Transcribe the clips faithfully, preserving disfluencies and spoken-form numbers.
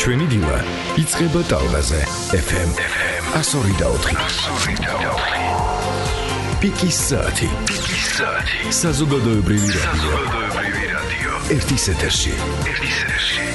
ჩვენი დილა იწყება ტალღაზე ეფ ემ one oh four. Პიკის საათი. პიკის საათი. საზოგადოებრივი რადიო. საზოგადოებრივი რადიო. ერთის ეთერში. ერთის ეთერში.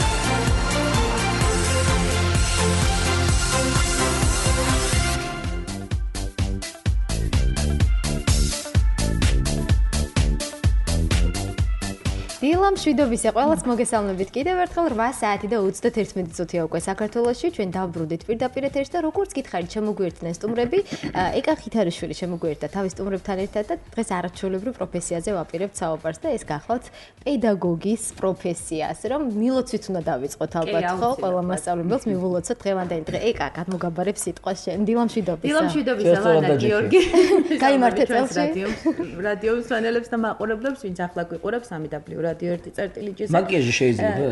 დილამ შვიდობისა ყველას მოგესალმებით კიდევ ერთხელ რვა საათი და ოცდაერთი წუთია უკვე საქართველოში ჩვენ დავბრუნდით პირდაპირ ეთერში და როგორც გითხარით შემოგვიერთდნენ სტუმრები ეკა ხითარიშვილი შემოგვიერთდა თავის სტუმრებთან ერთად და დღეს არაჩვეულებრივ პროფესიაზე ვაპირებთ საუბარს და ეს გახლავთ პედაგოგის პროფესია ასე რომ მილოცვით უნდა დავიწყოთ ალბათ ხო ყველა მასწავლებელს მივულოცოთ დღევანდელი დღე ეკა გადმოგაბარებს სიტყვას შენ დილამ შვიდობისა დილამ შვიდობისა ლანა გიორგი გაიმართეთ წელში რადიო მსვენელებს და მაყურებლებს ვინც ახლა გვიყურებს სამი დაბლიუ რადიო ერთი წერტილი ჯი მაკიაჟი შეიძლება?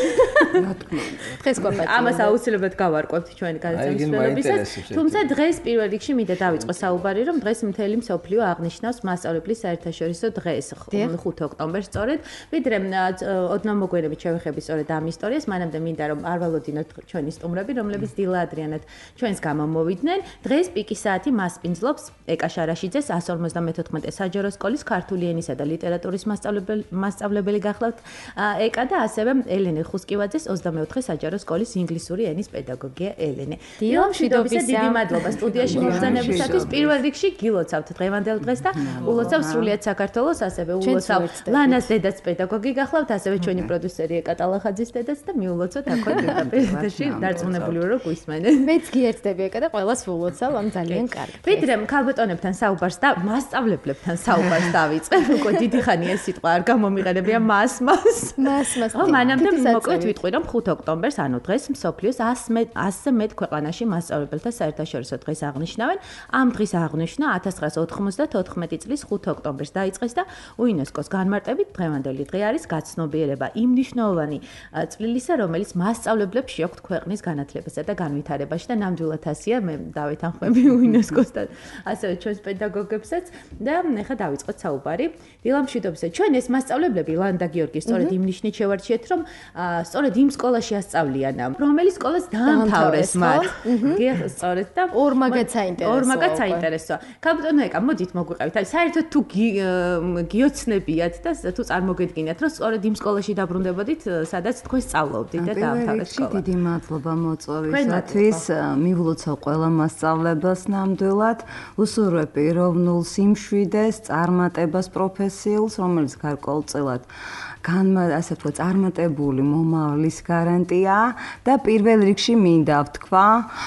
რა თქმა უნდა. დღეს გვაფაჩი. ამას აუცილებლად გავარკვევთ ჩვენი გადაცემისმცემლებისას. თუმცა დღეს პირველ რიგში მინდა დავიწყო საუბარი, რომ დღეს მთელი მსოფლიო აღნიშნავს მასწავლებლის საერთაშორისო დღეს, ხუთი ოქტომბერს სწორედ. ვიდრე ოდნავ მოგვიანებით შევეხები სწორედ ამ ისტორიას, მანამდე მინდა რომ არ ვალოდინოთ ჩვენი სტუმრები, რომლებიც დილა ადრიანად ჩვენს გამომოვიდნენ. დღეს პიკის საათი მასპინძლობს ეკა შარაშიძეს one fifty-four საჯარო სკოლის ქართული ენისა და ლიტერატურის მასწავლებელი მასწავლებელი გახლავთ ეკა და ასევე ელენე ხუსკივაძეს ოცდამეოთხე საჯარო სკოლის ინგლისური ენის პედაგოგია ელენე. დილამ შვიდობისა დიდი მადლობა სტუდიაში მოგზაურობისათვის. პირველ რიგში გილოცავთ დღევანდელ დღეს და ულოცავ სრულიად საქართველოს, ასევე ულოცავ ლანას დედაც პედაგოგი გახლავთ, ასევე ჩვენი პროდიუსერი ეკა ტალახაძის დედაც და მიულოცოთ აქვე პირდაპირში დარწმუნებული ვარ რომ გვისმენენ. მეც გიერთდები ეკა და ყველას ულოცავ ამ ძალიან კარგ. ვიდრე ქალბატონებთან საუბარს და მასწავლებლებთან საუბარს დავიწყებ, უკვე დიდი ხანია ეს სიტყვა არ გამომიყენებია მას მას მას მას. ო მანამდე მოკლედ ვიტყვი რომ ხუთი ოქტომბერს ანუ დღეს მსოფლიოს one hundred ქვეყანაში მასწავლებელთა საერთაშორისო დღეს აღნიშნავენ. ამ დღის აღნიშვნა one thousand nine hundred ninety-four წლის ხუთი ოქტომბერს დაიწყეს და უინესკოს განმარტებით დღევანდელი დღე არის გაცნობიერება იმ მნიშვნელოვანი წვლილისა, რომელიც მასწავლებლებს შეაქვთ ქვეყნის განათლებასა და განვითარებაში და ნამდვილად ასია. მე დავითანხმები უინესკოსთან ასევე ჩვენს პედაგოგებსაც და ეხლა დავიწყოთ საუბარი. დილამ შვიდობისა. ჩვენ ეს მასწავლებლები ლანდა გიორგი სწორედ იმ ნიშნით შევარჩიეთ, რომ სწორედ იმ სკოლაში ასწავლიან, რომელიც სკოლას დაამთავრეს მათ. სწორედ და ორმაგაც საინტერესოა. ორმაგაც საინტერესოა. ქალბატონო ეკა, მოდით მოგვიყევით. აი, საერთოდ თუ გიოცნებიათ და თუ წარმოგედგინათ, რომ სწორედ იმ სკოლაში დაბრუნდებოდით, სადაც თქვენ სწავლობდით და დაამთავრეს სკოლა. დიდი მადლობა მოწვევისათვის. მივლოცავ ყველა მასწავლებელს ნამდვილად. უსურვებ პიროვნულ სიმშვიდეს, წარმატებას პროფესიულს, რომელიც გარკვეულწილად განმა ასე თქვა წარმატებული მომავლის გარანტია და პირველ რიგში მინდა ვთქვა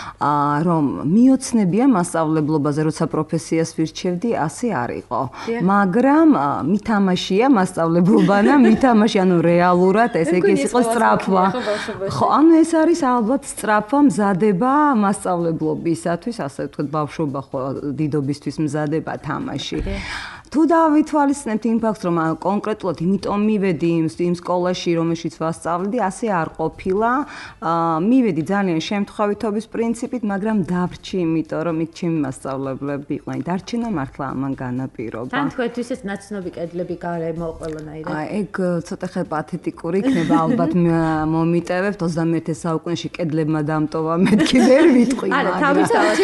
რომ მიოცნებია მასწავლებლობაზე, როცა პროფესიას ვირჩევდი, ასე არ იყო. მაგრამ მითამაშია მასწავლებლობა და მითამაში ანუ რეალურად ესე იგი ის იყო სწრაფვა. ხო, ანუ ეს არის ალბათ სწრაფვა მზადება მასწავლებლობისათვის, ასე ვთქვა ბავშვობა ხო დიდობისთვის მზადება თამაში. თუ დავითვალისწინებთ იმ ფაქტს, რომ კონკრეტულად იმიტომ მივედი იმ სკოლაში, რომელშიც ვასწავლედი, ასე არ ყოფილა. მივედი ძალიან შემთხვევითობის პრინციპით, მაგრამ დავრჩი, იმიტომ რომ იქ ჩემი მასწავლებლები იყვნენ. დარჩენა მართლა ამან განაპირობა. თან თქვენთვის ეს ნაცნობი კედლები გარემო ყველანაირად. აი, ეგ ცოტა ხე პათეტიკური იქნება, ალბათ მომიტევებთ ოცდამეერთე საუკუნეში კედლებმა დამტოვა, მეთქი ვერ ვიტყვი. არა, თავისთავად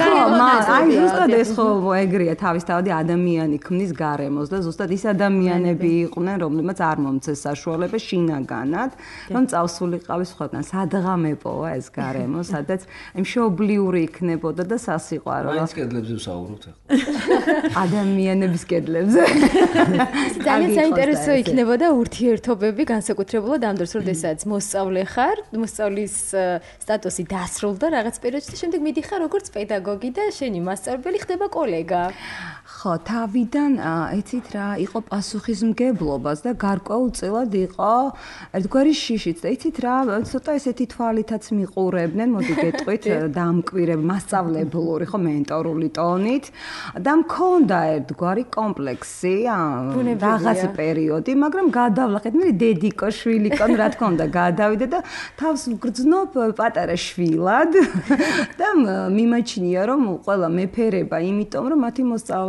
აი, ზუსტად ეს ხო ეგრეა, თავისთავადი ადამიანი ქმნის გარემოს და ზუსტად ის ადამიანები იყვნენ, რომლებმაც არ მომწეს საშუალება შინაგანად, რომ წავსულიყავი სხვაგან. სადღამებოა ეს გარემო, სადაც მშობლიური იქნებოდა და სასიყვარო. მაინც კედლებზე ვსაუბრობთ ახლა. ადამიანების კედლებზე. ძალიან საინტერესო იქნებოდა ურთიერთობები განსაკუთრებულად ამ დროს, როდესაც მოსწავლე ხარ, მოსწავლის სტატუსი დასრულდა რაღაც პერიოდში და შემდეგ მიდიხარ როგორც პედაგოგი და შენი მასწავლებელი ხდება კოლეგა. ხო, თავიდან იცით რა, იყო პასუხისმგებლობას და გარკვეულწილად იყო ერთგვარი შიშიც და იცით რა, ცოტა ესეთი თვალითაც მიყურებდნენ, მოდი გეტყვით, დამკვირებ მასწავლებლური, ხო, მენტორული ტონით და მქონდა ერთგვარი კომპლექსი, რაღაც პერიოდი, მაგრამ გადავლახეთ, მე დედიკო შვილიკონ, რა თქმა უნდა, გადავიდა და თავს ვგრძნობ პატარა შვილად და მიმაჩნია, რომ ყველა მეფერება, იმიტომ რომ მათი მოსწავლე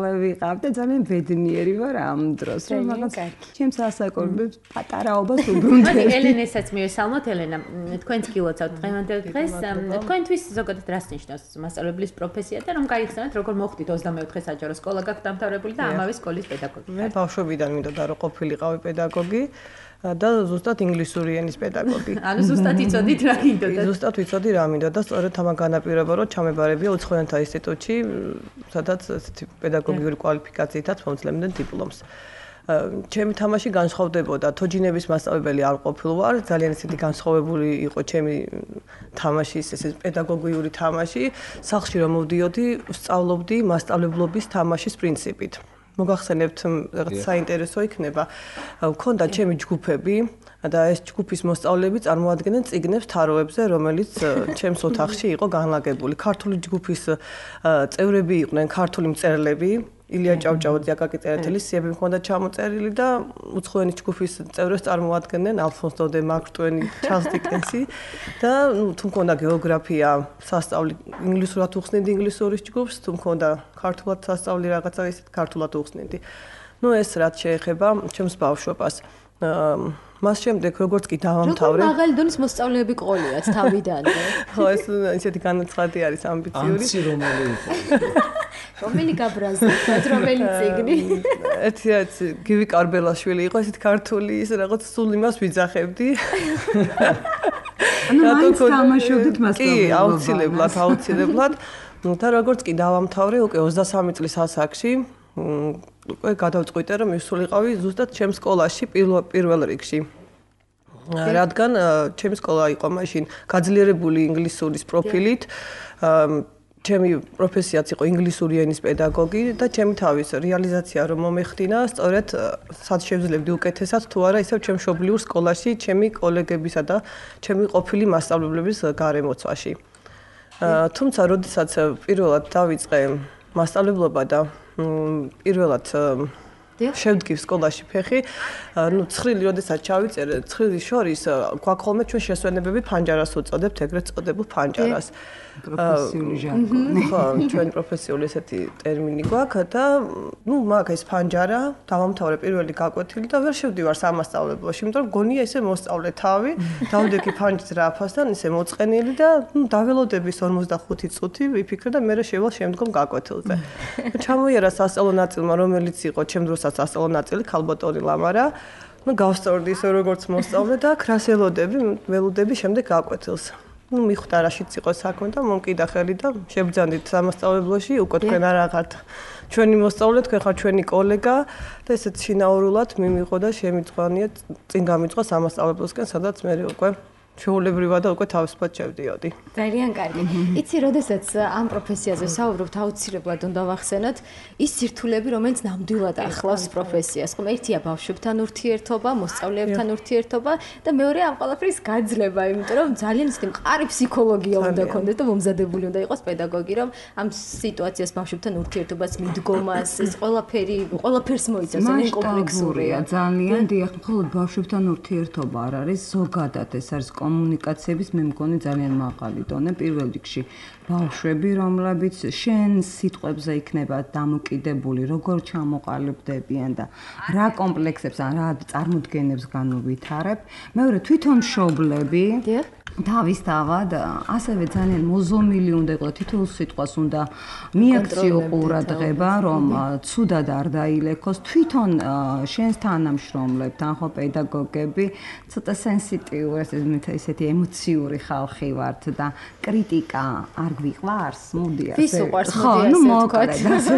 ამავე ვიყავ და ძალიან ბედნიერი ვარ ამ დროს, რომ მაგას ჩემს ასაკობებს პატარაობას უბრუნდები. ელენესაც მივესალმოთ, ელენა, თქვენც გილოცავთ დღევანდელ დღეს, თქვენთვის ზოგადად რას ნიშნავს მასწავლებლის პროფესია და რომ გაიხსენოთ, როგორ მოხდით ოცდამეოთხე საჯარო სკოლა გაქვთ დამთავრებული და ამავე სკოლის პედაგოგი. მე ბავშვობიდან მინდოდა რომ ყოფილიყავი პედაგოგი. და ზუსტად ინგლისური ენის პედაგოგი. ანუ ზუსტად იცოდით რა გინდოდა? ზუსტად ვიცოდი რა მინდოდა და სწორედ ამან განაპირობა რომ ჩამებარებია უცხოენთა ინსტიტუტში, სადაც ესეთი პედაგოგიური კვალიფიკაციითაც მომწლებდნენ დიპლომს. ჩემი თამაში განსხვავდებოდა, თოჯინების მასწავლებელი არ ყოფილვარ, ძალიან ისეთი განსხვავებული იყო ჩემი თამაშის, ესე პედაგოგიური თამაში, სახლში რომ მოვდიოდი, სწავლობდი მასწავლებლობის თამაშის პრინციპით. მოგახსენებთ რაღაც საინტერესო იქნება. Მქონდა ჩემი ჯგუფები და ეს ჯგუფის მოსწავლეები წარმოადგენენ წიგნებს თაროებზე, რომელიც ჩემს ოთახში იყო განლაგებული. ქართული ჯგუფის წევრები იყვნენ ქართული მწერლები, ილია ჭავჭავაძე, აკაკი წერეთელის სიები მქონდა ჩამოწერილი და უცხოენის ჯგუფის წევრებს წარმოადგენენ ალფონს დოდე, მარკ ტვენი, ჩარლზ დიკენსი და თუ მქონდა გეოგრაფია, სასწავლი ინგლისურად უხსნიდი ინგლისურის ჯგუფს, თუ მქონდა ქართულად სასწავლი რაღაცა ისეთ ქართულად უხსნიდი. ნუ ეს რაც შეეხება ჩემს ბავშვობას. მას შემდეგ როგორც კი დავამთავრე. როგორ მაღალი დონის მოსწავლეები ყოლიათ თავიდანვე. ხო, ეს ისეთი განაცხადი არის ამბიციური. ანცი რომელი იყო? რომელი გაბრაზდა, რომელი წიგნი? ერთი რაც გივი კარბელაშვილი იყო, ესეთი ქართული ის რაღაც სულ იმას ვიძახებდი. ანუ მაინც თამაშობდით მასწავლებლობას. კი, აუცილებლად, აუცილებლად. და როგორც კი დავამთავრე, უკვე ოცდასამი წლის ასაკში უკვე გადავწყვიტე რომ მივსულიყავი ზუსტად ჩემს სკოლაში პირველ პირველ რიგში. რადგან ჩემი სკოლა იყო მაშინ გაძლიერებული ინგლისურის პროფილით, ჩემი პროფესიაც იყო ინგლისური ენის პედაგოგი და ჩემი თავის რეალიზაცია რომ მომეხდინა, სწორედ სად შევძლებდი უკეთესად თუ არა ისევ ჩემ მშობლიურ სკოლაში, ჩემი კოლეგებისა და ჩემი ყოფილი მასწავლებლების გარემოცვაში. თუმცა, როდესაც პირველად დავიწყე მასწავლებლობა და პირველად შევდგი სკოლაში ფეხი, ნუ ცხრილი როდესაც ჩავიწერე, ცხრილის შორის გვაქვს ხოლმე ჩვენ შესვენებები ფანჯარას უწოდებთ, ეგრეთ წოდებულ ფანჯარას. პროფესიული ჟარგონი. ხო, ჩვენ პროფესიული ესეთი ტერმინი გვაქვს და ნუ მაგ ეს ფანჯარა დავამთავრე პირველი გაკვეთილი და ვერ შევდივარ სამასწავლებლოში, იმიტომ რომ გონია ისე მოსწავლე თავი, დავდექი ფანჯრის რაფასთან, ისე მოწყენილი და ნუ დაველოდების ორმოცდახუთი წუთი ვიფიქრე და მე შევალ შემდგომ გაკვეთილზე. ჩამოიარა სასწავლო ნაწილმა, რომელიც იყო ჩემ დროსაც სასწავლო ნაწილი ქალბატონი ლამარა. ნუ გავსწორდი ისე როგორც მოსწავლე და ქრასელოდები, ველოდები შემდეგ გაკვეთილს. ნუ მიხვდა რაშიც იყო საქმე და მომკიდა ხელი და შებძანდით სამასწავლებლოში, უკვე თქვენ არ აღართ ჩვენი მოსწავლე, თქვენ ხართ ჩვენი კოლეგა და ესეთ შინაურულად მიმიღო და შემიწყანია წინ გამიწყო სამასწავლებლოსკენ, სადაც მე უკვე შეულებრივად და უკვე თავისუფლად შევდიოდი. ძალიან კარგი. იცი, როდესაც ამ პროფესიაზე საუბრობთ, აუცილებლად უნდა ვახსენოთ ის სირთულეები, რომელიც ნამდვილად ახლავს პროფესიას. ხომ ერთია ბავშვებთან ურთიერთობა, მოსწავლეებთან ურთიერთობა და მეორე ამ ყველაფრის გაძლება, იმიტომ რომ ძალიან ისეთი მყარი ფსიქოლოგია უნდა ქონდეს და მომზადებული უნდა იყოს პედაგოგი, რომ ამ სიტუაციას ბავშვებთან ურთიერთობას, მიდგომას, ეს ყველაფერი, ყველაფერს მოიცავს, ძალიან კომპლექსურია. ძალიან დიახ, მხოლოდ ბავშვებთან ურთიერთობა არ არის, ზოგადად ეს არის კომუნიკაციების მე მგონი ძალიან მაღალი დონე პირველ რიგში ბავშვები რომლებიც შენ სიტყვებზე იქნება დამოკიდებული როგორ ჩამოყალიბდებიან და რა კომპლექსებს ან რა წარმოდგენებს განუვითარებ მეორე თვითონ მშობლები თავისთავად ასევე ძალიან მოზომილი უნდა იყოს თითოეულ სიტყვას უნდა მიაქციო ყურადღება რომ ცუდად არ დაილექოს თვითონ შენს თანამშრომლებთან ხო პედაგოგები ცოტა სენსიტიური ესეთი ემოციური ხალხი ვართ და კრიტიკა არ გვიყვარს მოდი ასე ხო ნუ მოკლედ ასე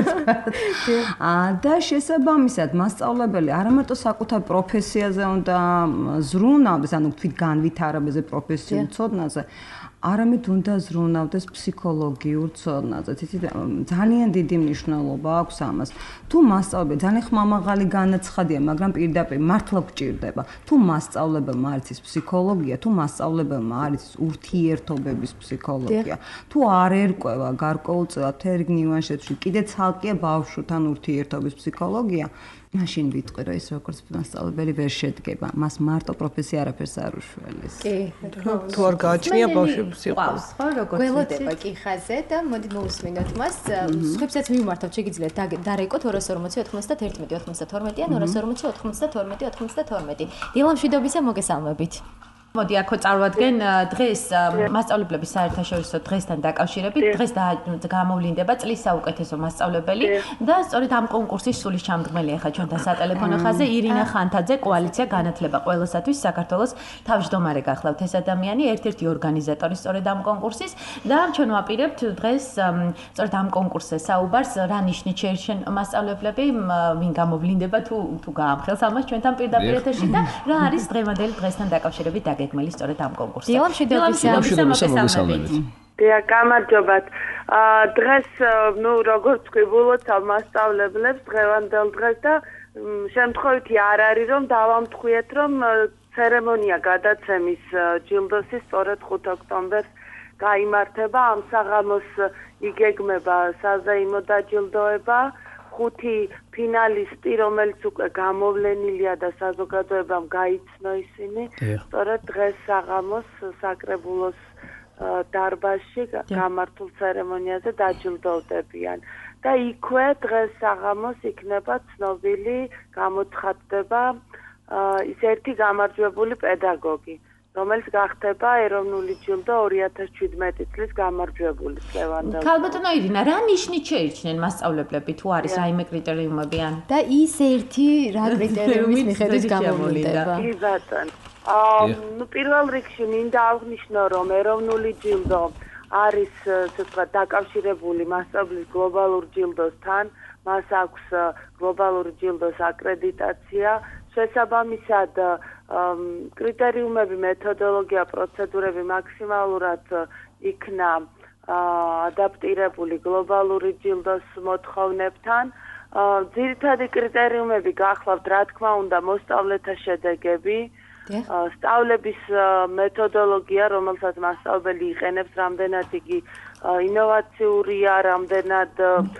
ვთქვათ და შესაბამისად მასწავლებელი არა მარტო საკუთარ პროფესიაზე უნდა ზრუნავდეს ანუ თვით განვითარებაზე პროფესიულ ცოდნაზე არამედ უნდა ზრუნავდეს ფსიქოლოგიურ ცოდნაზე. ძალიან დიდი მნიშვნელობა აქვს ამას. თუ მასწავლებელი ძალიან ხმამაღალი განაცხადია, მაგრამ პირდაპირ მართლა გჭირდება. თუ მასწავლებელმა არის ის ფსიქოლოგია, თუ მასწავლებელმა არის ურთიერთობების ფსიქოლოგია, თუ არ ერკვევა გარკვეულწილად თერგ ნიუანსებში, კიდე ცალკეა ბავშვთან ურთიერთობის ფსიქოლოგია, მაშინ ვიტყვი რომ ის როგორც მასწავლებელი ვერ შედგება, მას მარტო პროფესია არაფერს არ უშველეს. კი, თუ არ გააჩნია ბავშვებს იყავს, ხო, როგორც გველოდება კი ხაზე და მოდი მოусმინოთ მას. სხვებსაც მივმართავთ, შეგიძლიათ დარეკოთ ორას ორმოცი ოთხმოცდაათი ოცდათორმეტი ან ორას ორმოცი ოთხმოცდათორმეტი ოცდათორმეტი. დილა მშვიდობისა, მოგესალმებით. მოდი აქ წარვადგენ დღეს მასწავლებლების საერთაშორისო დღესთან დაკავშირებით დღეს გამოვლინდება წლის საუკეთესო მასწავლებელი და სწორედ ამ კონკურსის სულის ჩამდგმელი ახლა ჩვენთან სატელეფონო ხაზზე ირინა ხანთაძე კოალიცია განათლება ყველასათვის საქართველოს თავმჯდომარე გახლავთ ეს ადამიანი ერთ-ერთი ორგანიზატორი სწორედ ამ კონკურსის და ჩვენ ვაპირებთ დღეს სწორედ ამ კონკურსზე საუბარს რა ნიშნით შეირჩენ მასწავლებლები ვინ გამოვლინდება თუ თუ გაამხელს ამას ჩვენთან პირდაპირ ეთერში და რა არის დღევანდელი დღესთან დაკავშირებით გეგმილი სწორედ ამ კონკურსზე. დილა მშვიდობისა, მოგესალმებით. დიახ, გამარჯობათ. დღეს ნუ როგორც თქვი, ვილოცავ მასწავლებლებს დღევანდელ დღეს და შემთხვევითი არ არის რომ დავამტყვიეთ რომ ცერემონია გადაცემის ჯილდოსის სწორედ ხუთი ოქტომბერს გაიმართება. ამ საღამოს იგეგმება საზეიმო დაჯილდოება. ხუთი ფინალისტი, რომელიც უკვე გამოვლენილია და საზოგადოებამ გაიცნო ისინი, სწორედ დღეს საღამოს საკრებულოს დარბაზში გამართულ ცერემონიაზე დაჯილდოვდებიან. და იქვე დღეს საღამოს იქნება ცნობილი, გამოცხადდება ის ერთი გამარჯვებული პედაგოგი, რომელიც გახდება ეროვნული ჯილდო ორი ათას შვიდმეტი წლის გამარჯვებული ლევანდოვსკი. ქალბატონო ირინა, რა ნიშნით შეირჩნენ მასწავლებლები თუ არის რაიმე კრიტერიუმები ან და ის ერთი რა კრიტერიუმის მიხედვით გამოვლინდება? კი ბატონო. აა ნუ პირველ რიგში მინდა აღვნიშნო რომ ეროვნული ჯილდო არის ასე ვთქვათ დაკავშირებული მასწავლებლის გლობალურ ჯილდოსთან, მას აქვს გლობალური ჯილდოს აკრედიტაცია, შესაბამისად კრიტერიუმები, მეთოდოლოგია, პროცედურები მაქსიმალურად იქნა ადაპტირებული გლობალური ჯილდოს მოთხოვნებთან. ძირითადი კრიტერიუმები გახლავთ, რა თქმა უნდა, მოსწავლეთა შედეგები, სწავლების მეთოდოლოგია, რომელსაც მასწავლებელი იყენებს, რამდენად იგი ინოვაციურია, რამდენად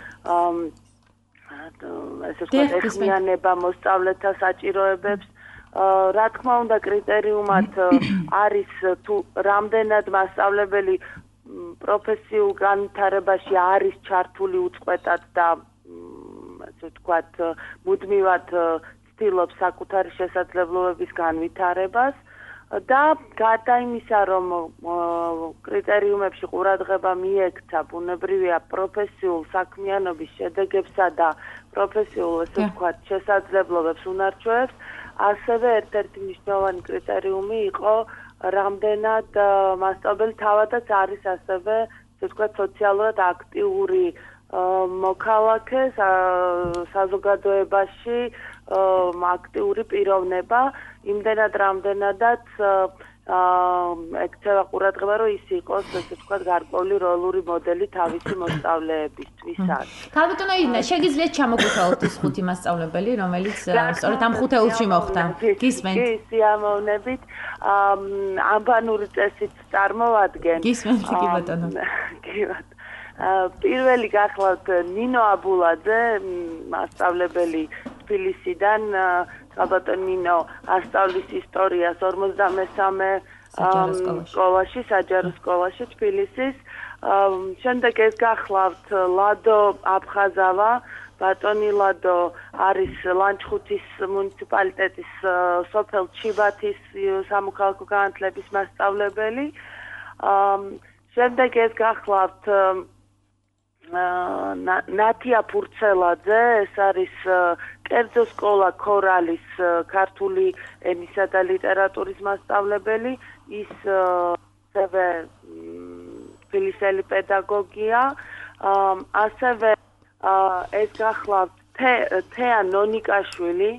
ესე ვთქვათ, ეხმიანება მოსწავლეთა საჭიროებებს. რა თქმა უნდა, კრიტერიუმად არის თუ რამდენად მასწავლებელი პროფესიულ განვითარებაში არის ჩართული უწყვეტად და ასე ვთქვათ, მუდმივად ცდილობს საკუთარი შესაძლებლობების განვითარებას და გარდა იმისა, რომ კრიტერიუმებში ყურადღება მიექცა ბუნებრივია პროფესიულ საქმიანობის შედეგებსა და პროფესიულ ასე ვთქვათ შესაძლებლობებს უნარჩვევებს, ასევე ერთ-ერთი მნიშვნელოვანი კრიტერიუმი იყო რამდენად მასწავლებელი თავადაც არის ასევე ასე ვთქვათ სოციალურად აქტიური მოქალაქე საზოგადოებაში აქტიური პიროვნება, იმდენად რამდენადაც ექცევა ყურადღება, რომ ის იყოს, ასე ვთქვათ, გარკვეული როლური მოდელი თავისი მოსწავლეებისთვისაც. ქალბატონო ირინა, შეგიძლიათ ჩამოგვითვალოთ ის ხუთი მასწავლებელი, რომელიც სწორედ ამ ხუთეულში მოხვდა. გისმენთ? კი, სიამოვნებით. ამბანური წესით წარმოვადგენ. გისმენთ, კი ბატონო. კი ბატონო. პირველი გახლავთ ნინო აბულაძე, მასწავლებელი თბილისიდან. ალბათონ ნინო ასწავლის ისტორიას ორმოცდამესამე სკოლაში, საჯარო სკოლაში თბილისის. შემდეგ ეს გახლავთ ლადო აფხაზავა, ბატონი ლადო არის ლანჩხუთის მუნიციპალიტეტის სოფელ ჩიბათის სამოქალაქო განათლების მასწავლებელი. შემდეგ ეს გახლავთ ნათია ფურცელაძე, ეს არის კერძო სკოლა ქორალის ქართული ენისა და ლიტერატურის მასწავლებელი, ის ასევე თბილისელი პედაგოგია, ასევე ეს გახლავთ თეა ნონიკაშვილი,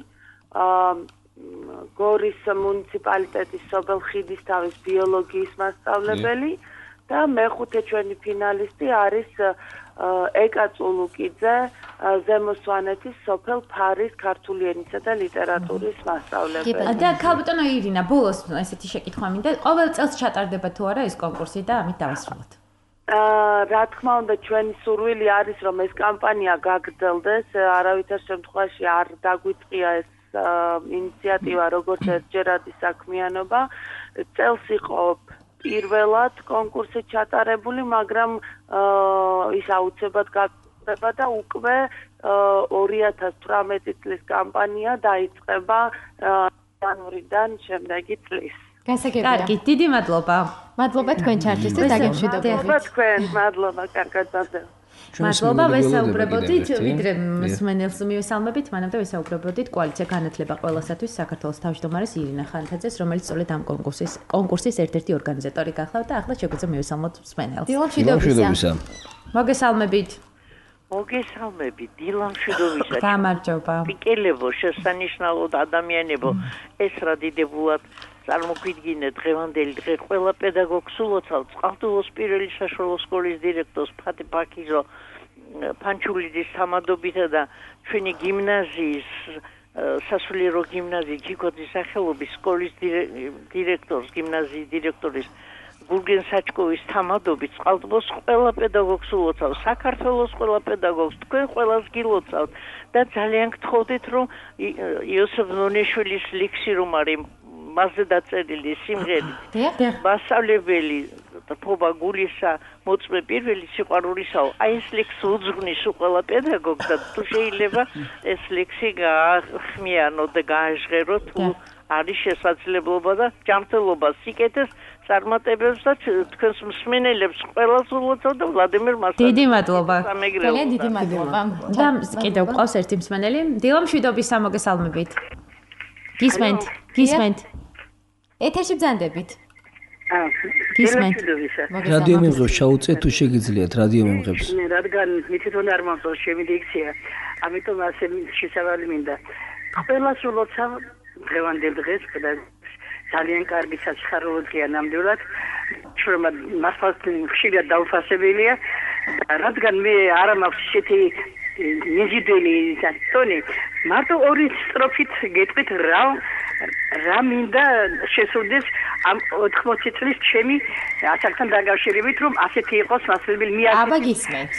გორის მუნიციპალიტეტის სოფელხიდისთავის ბიოლოგიის მასწავლებელი და მეხუთე ჩვენი ფინალისტი არის ეკა წულუკიძე, ზემო სვანეთის სოფელ ფარის ქართული ენისა და ლიტერატურის მასწავლებელი. და ქალბატონო ირინა, ბოლოს ესეთი შეკითხვა მინდა, ყოველ წელს ჩატარდება თუ არა ეს კონკურსი და ამით დავასრულოთ. აა რა თქმა უნდა ჩვენი სურვილი არის რომ ეს კამპანია გაგრძელდეს, არავითარ შემთხვევაში არ დაგვიტყია ეს ინიციატივა როგორც ერთჯერადი საქმიანობა. წელს იყო პირველად კონკურსი ჩატარებული, მაგრამ ის აუცილებლად გაგრძელდება და უკვე ორი ათას თვრამეტი წლის კამპანია დაიწყება იანვრიდან შემდეგი წლის. გასაგებია. კარგი, დიდი მადლობა. მადლობა თქვენ ჩართვისთვის და გემშვიდობებით. მადლობა თქვენ, მადლობა, კარგად მადლობა. მადლობა, ვესაუბრებოდით, ვიდრე მსმენელს მივესალმებით, მანამდე ვესაუბრებოდით კოალიცია განათლება ყველასათვის საქართველოს თავმჯდომარის ირინა ხანთაძეს, რომელიც სწორედ ამ კონკურსის კონკურსის ერთ-ერთი ორგანიზატორი გახლავთ და ახლა შეგვიძლია მივესალმოთ მსმენელს. დილამშვიდობისა. მოგესალმებით. მოგესალმებით, დილამშვიდობისა. გამარჯობა. პიკელებო, შესანიშნავო ადამიანებო, ეს რა დიდებულად წარმოგვიდგინე დღევანდელი დღე ყველა პედაგოგს ულოცავ წყალტუოს პირველი საშუალო სკოლის დირექტორს ფათი ფაქიზო ფანჩულიძის თამადობითა და ჩვენი გიმნაზიის სასულიერო გიმნაზიის ჩიკოძის სახელობის სკოლის დირექტორს გიმნაზიის დირექტორის გურგენ საჩკოვის თამადობით წყალტუოს ყველა პედაგოგს ულოცავ საქართველოს ყველა პედაგოგს თქვენ ყველას გილოცავთ და ძალიან გთხოვდით რომ იოსებ ნონიშვილის ლექსი რომ არის მასზე დაწერილი სიმღერით მასწავლებელი ფობა გულისა მოწმე პირველი სიყვარულისაო აი ეს ლექსი უძღვნის ყველა პედაგოგს და თუ შეიძლება ეს ლექსი გაახმიანო და გააჟღერო თუ არის შესაძლებლობა და ჯანმრთელობა სიკეთეს წარმატებებს და თქვენს მსმენელებს ყველას ულოცავ და ვლადიმერ მასალაძე დიდი მადლობა ძალიან დიდი მადლობა და კიდევ ყავს ერთი მსმენელი დილამშვიდობისა მოგესალმებით გისმენთ გისმენთ ეთერში ბრძანდებით. გისმენთ. რადიო მემღებს ჩაუწეთ თუ შეგიძლიათ რადიო მემღებს. მე რადგან მითითონ არ მომწონს ჩემი დიქცია, ამიტომ ასე შესავალი მინდა. ყველას ულოცავ დღევანდელ დღეს ძალიან კარგი საჩხარულოა ნამდვილად. ჩვენ მასფას ხშირად დაუფასებელია, რადგან მე არ მაქვს ისეთი ნიჟიდელი ზატონი, მარტო ორი სტროფით გეტყვით რა რა მინდა შესრულდეს ამ ოთხმოცი წლის ჩემი ასაკთან დაკავშირებით რომ ასეთი იყოს მასწავლებელი მე აბა გისმენთ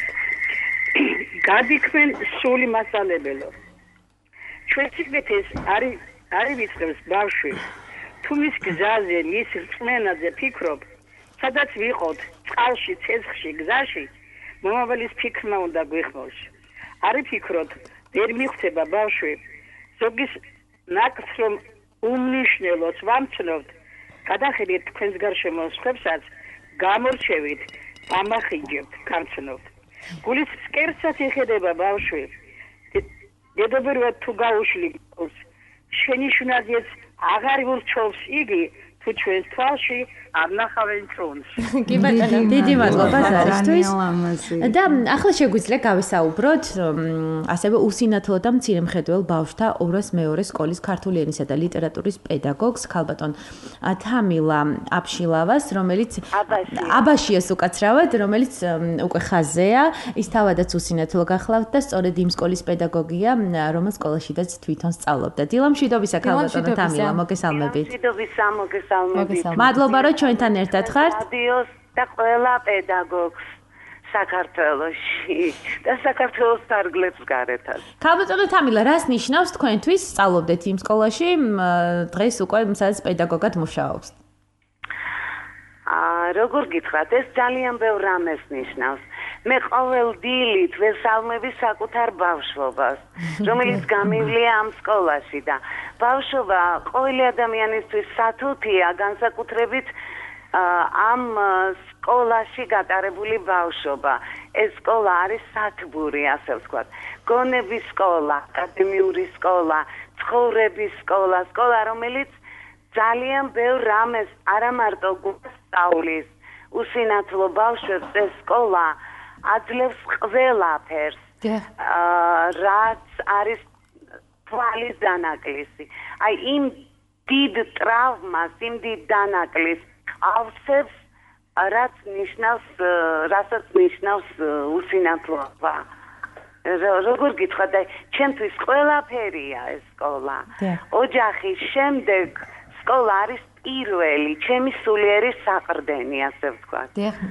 გადიქმენ სული მასწავლებელო ჩვენ სიგნეთეს არის არის ვიცხებს ბავშვი თუ მის გზაზე მის რწმენაზე ფიქრობ სადაც ვიყოთ წყალში ცეცხლში გზაში მომავლის ფიქრმა უნდა გვიხმოს არის ფიქრობ ვერ მიხვდება ბავშვი ზოგის ნაკს რომ უმნიშვნელოს ვამცნობთ გადახედეთ თქვენს გარშემო სხვებსაც გამორჩევით ამახიჯებთ გამცნობთ გულის სკერცად იხედება ბავშვი დედობერად თუ გაუშლი შენი შუნაძიეს აღარ ურჩევს იგი თუ ჩვენს თვალში არ ნახავენ წონს კი ბატონო დიდი მადლობა ზარისთვის და ახლა შეგვიძლია გავისაუბროთ ასევე უსინათლო და მცირემხედველ ბავშვთა ორას მეორე სკოლის ქართული ენისა და ლიტერატურის პედაგოგს ქალბატონ თამილა აბშილავას რომელიც აბაშიას უკაცრავად რომელიც უკვე ხაზეა ის თავადაც უსინათლო გახლავთ და სწორედ იმ სკოლის პედაგოგია რომელიც სკოლაშიდაც თვითონ სწავლობდა დილამშვიდობისა ქალბატონო თამილა მოგესალმებით დილამშვიდობისა მოგესალმებით მადლობა რომ ჩვენთან ერთად ხართ რადიოს და ყველა პედაგოგს საქართველოში და საქართველოს სარგლებს გარეთაც. ქალბატონო თამილა, რას ნიშნავს თქვენთვის სწავლობდეთ იმ სკოლაში, დღეს უკვე სადაც პედაგოგად მუშაობს? აა, როგორ გითხრათ, ეს ძალიან ბევრ რამეს ნიშნავს. მე ყოველ დილით ვესალმები საკუთარ ბავშვობას, რომელიც გამივლია ამ სკოლაში და ბავშვობა ყოველი ადამიანისთვის სათუთია, განსაკუთრებით ამ სკოლაში გატარებული ბავშვობა. ეს სკოლა არის სათბური, ასე ვთქვათ. გონების სკოლა, აკადემიური სკოლა, ცხოვრების სკოლა, სკოლა, რომელიც ძალიან ბევრ რამეს არა მარტო გვასწავლის, უსინათლო ბავშვებს ეს სკოლა აძლევს ყველაფერს. რაც არის თვალის დანაკლისი. აი იმ დიდ ტრავმას, იმ დიდ დანაკლისს ავსებს რაც ნიშნავს, რასაც ნიშნავს უსინათლოება. როგორ გითხრათ, აი ჩემთვის ყველაფერია ეს სკოლა. ოჯახის შემდეგ სკოლა არის პირველი, ჩემი სულიერი საყრდენი, ასე ვთქვათ.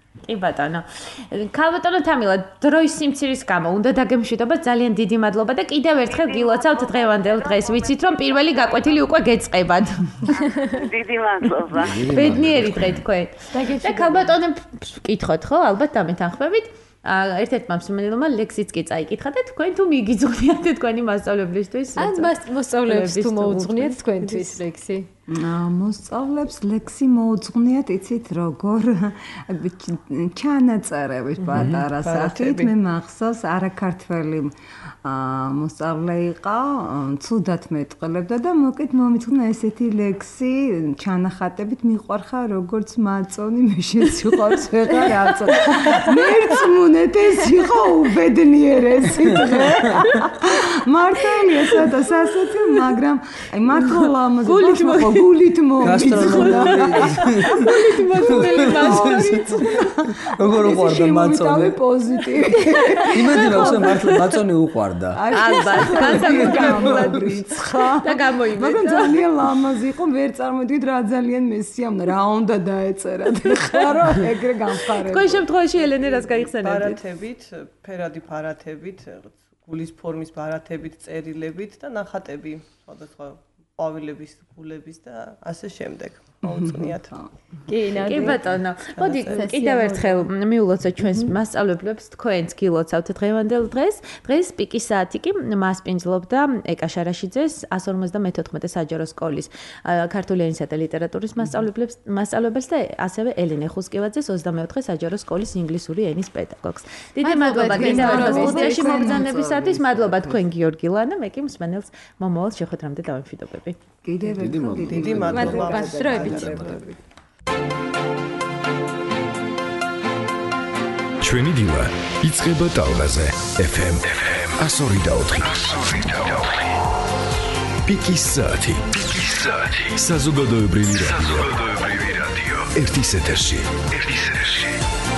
კი ბატონო. ქალბატონო თამილა, დროის სიმცირის გამო უნდა დაგემშვიდობა, ძალიან დიდი მადლობა და კიდევ ერთხელ გილოცავთ დღევანდელ დღეს. ვიცით რომ პირველი გაკვეთილი უკვე გეწყებათ. დიდი მადლობა. ბედნიერი დღე თქვენ. და ქალბატონებს ვკითხოთ ხო, ალბათ დამეთანხმებით. ერთ-ერთმა მსმენელმა ლექსიც კი წაიკითხა და თქვენ თუ მიგიძღვნიათ თქვენი მასწავლებლისთვის? ან მასწავლებლებს თუ მოუძღვნიათ თქვენთვის ლექსი? მოსწავლებს ლექსი მოუძღვნიათ, იცით როგორ ჩანაწერების პატარა სახით მე მახსოვს არაქართველი მოსწავლე იყო, ცუდად მეტყველებდა და მოკეთ მომიძღვნა ესეთი ლექსი ჩანახატებით მიყვარხარ როგორც მაწონი მე შეციხავს ვეღარ აწო. მერწმუნეთ ეს იყო უბედნიერესი დღე. მართალია სადა სასაცილო, მაგრამ აი მართლა ლამაზი ბაშმო გულით მომიძღვნა. გულით მომიძღვნა. როგორ უყვარდა მაწონი? პოზიტივი. იმედი მაქვს მართლა მაწონი უყვარდა. ალბათ, განსაკუთრებულად რიცხა და გამოიმეტა. მაგრამ ძალიან ლამაზი იყო, ვერ წარმოვიდგინეთ რა ძალიან მესიამნა, რა უნდა დაეწერა ხა რომ ეგრე გამხარებოდა. თქვენ შემთხვევაში ელენე რას გაიხსენებთ? ბარათებით, ფერადი ბარათებით, გულის ფორმის ბარათებით, წერილებით და ნახატები, სხვადასხვა ყვავილების, გულების და ასე შემდეგ. მოუწვნიათ. კი, კი ბატონო. მოდი კიდევ ერთხელ მიულოცოთ ჩვენს მასწავლებლებს, თქვენც გილოცავთ დღევანდელ დღეს. დღეს პიკის საათი კი მასპინძლობდა ეკა შარაშიძეს one fifty-four საჯარო სკოლის ქართული ენისა და ლიტერატურის მასწავლებლებს, მასწავლებელს და ასევე ელენე ხუსკივაძეს twenty-fourth საჯარო სკოლის ინგლისური ენის პედაგოგს. დიდი მადლობა კიდევ ერთხელ სტუდიაში მობრძანებისათვის. მადლობა თქვენ გიორგი ლანა, მე კი მსმენელს მომავალ შეხვედრამდე დავემშვიდობები. კიდევ ერთხელ დიდი მადლობა. ჩვენი დილა იწყება ტალღაზე ეფ ემ one oh four და ოთხი. პიკის საათი. პიკის საათი. საზოგადოებრივი რადიო. საზოგადოებრივი რადიო. ერთის ეთერში. ერთის ეთერში.